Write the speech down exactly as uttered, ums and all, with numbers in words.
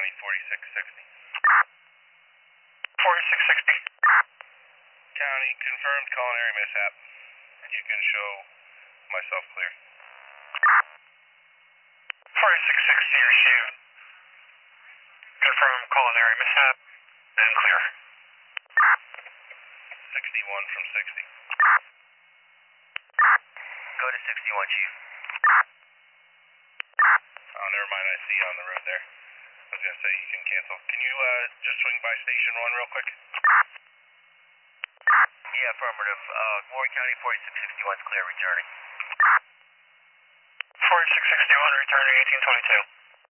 County, forty-six sixty. forty-six sixty. County, confirmed culinary mishap. You can show myself clear. forty-six sixty received. Confirmed culinary mishap and clear. sixty-one from sixty. Go to sixty-one, Chief. Oh, never mind, I see you on the road there. I was going to say you can cancel. Can you uh, just swing by Station one real quick? Yeah, affirmative. Uh, Warren County, forty-six sixty-one is clear, returning. forty-six sixty-one returning eighteen twenty-two.